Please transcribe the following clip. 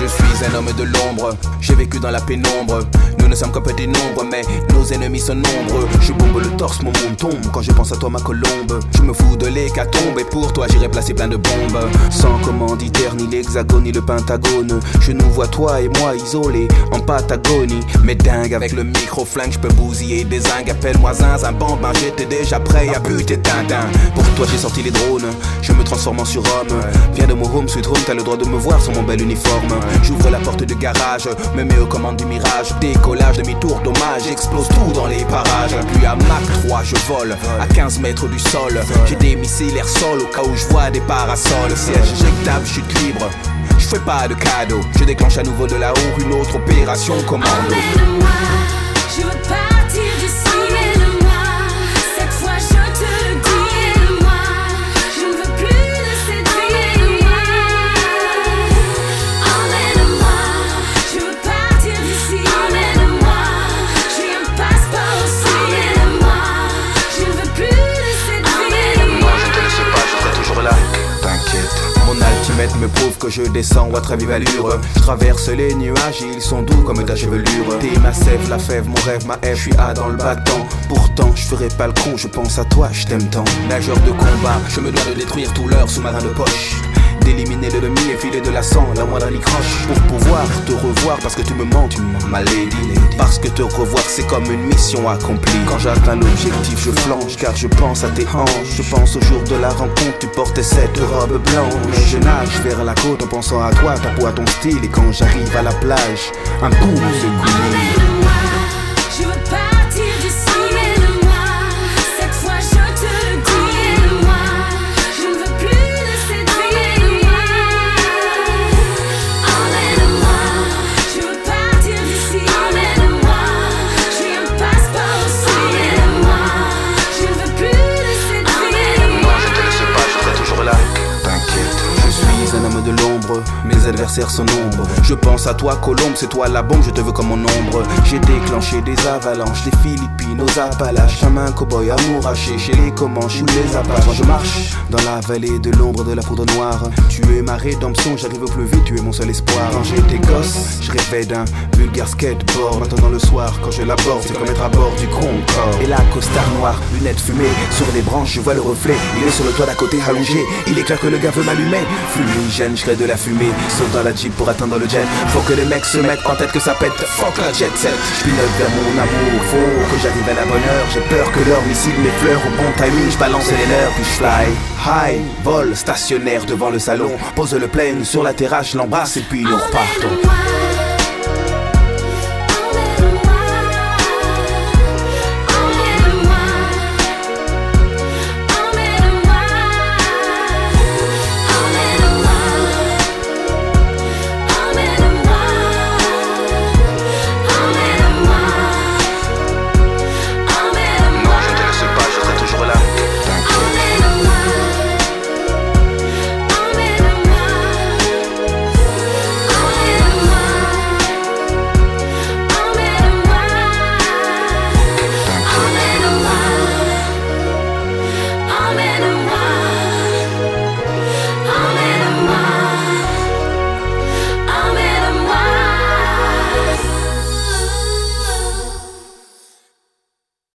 Je suis un homme de l'ombre, j'ai vécu dans la pénombre. Nous ne sommes qu'un peu des nombres, mais nos ennemis sont nombreux. Je bombe le torse, mon monde tombe quand je pense à toi ma colombe. Je me fous de l'hécatombe et pour toi j'irai placer plein de bombes. Sans commanditaire, ni l'hexagone, ni le pentagone. Je nous vois toi et moi isolés en Patagonie. Mais dingue, avec le micro-flingue, je peux bousiller des zingues. Appelle-moi zinzin, bambin, j'étais déjà prêt à buter Tintin. Pour toi j'ai sorti les drones, je me transforme en surhomme. Viens de mon home sweet home, t'as le droit de me voir sur mon bel uniforme. J'ouvre la porte de garage, me mets aux commandes du mirage. Décollage, demi-tour, dommage, explose tout dans les parages. Puis à Mach 3 je vole, à 15 mètres du sol. J'ai des missiles air-sol au cas où je vois des parasols. Siège éjectable, chute libre, je fais pas de cadeau. Je déclenche à nouveau de là-haut une autre opération commando. Emmène-moi, je veux partir d'ici. Emmène-moi, cette fois je te le dis. Emmène-moi, je ne veux plus de cette vie. Emmène-moi, je veux partir d'ici. Emmène-moi, j'ai un passeport aussi. Emmène-moi, je ne veux plus de cette vie. Emmène-moi, je te laisse pas, je serai toujours là. T'inquiète. Mon altimètre me prouve que je descends à très vive allure. Je traverse les nuages et ils sont doux comme ta chevelure. T'es ma sève, la fève, mon rêve, ma F, je suis A dans le battant. Pourtant, je ferai pas le con, je pense à toi, je t'aime tant. Nageur de combat, je me dois de détruire tout leur sous-marin de poche. D'éliminer l'ennemi et filer de la sang, la moindre croche. Pour pouvoir te revoir, parce que tu me mens, ma lady. Parce que te revoir c'est comme une mission accomplie. Quand j'atteins l'objectif je flanche, car je pense à tes hanches. Je pense au jour de la rencontre, tu portais cette robe blanche. Je nage vers la côte en pensant à toi, ta peau à ton style. Et quand j'arrive à la plage, un coup se coule. Emmène-moi, je veux partir d'ici. Emmène-moi, cette fois je te le dis. Emmène-moi, je ne veux plus de cette vie. Emmène-moi, je veux partir d'ici. Emmène-moi, j'ai un passeport aussi. Emmène-moi, je ne veux plus de cette vie. Emmène-moi, je te laisse pas, je serai toujours là. T'inquiète. Je suis un homme de l'ombre, mes adversaires sont nombreux. Je pense à toi Colombe, c'est toi la bombe, je te veux comme mon ombre. J'ai déclenché des avalanches, des Philippines aux Appalaches. Chamin, cowboy, amouraché, chez les Comanches ou les Apaches. Moi je marche dans la vallée de l'ombre de la poudre noire. Tu es ma rédemption, j'arrive au plus vite, tu es mon seul espoir. Quand j'étais gosse, je rêvais d'un vulgaire skateboard. Maintenant le soir, quand je l'aborde, c'est comme être à bord du Concorde. Et là, costard noir, lunettes fumées, sur les branches je vois le reflet. Il est sur le toit d'à côté allongé, il est clair que le gars veut m'allumer. Fumigène, je crée de la fumée, saute dans la jeep pour atteindre le jet. Faut que les mecs se mettent en tête que ça pète, fuck la jet set. Je pilote vers mon amour, faut que j'arrive à la bonne heure. J'ai peur que leur missile m'effleure, au bon timing je balance les leurs. Puis je fly, high, vol, stationnaire devant le salon. Pose le plane sur la terrasse, je l'embrasse et puis nous repartons. Emmène-moi,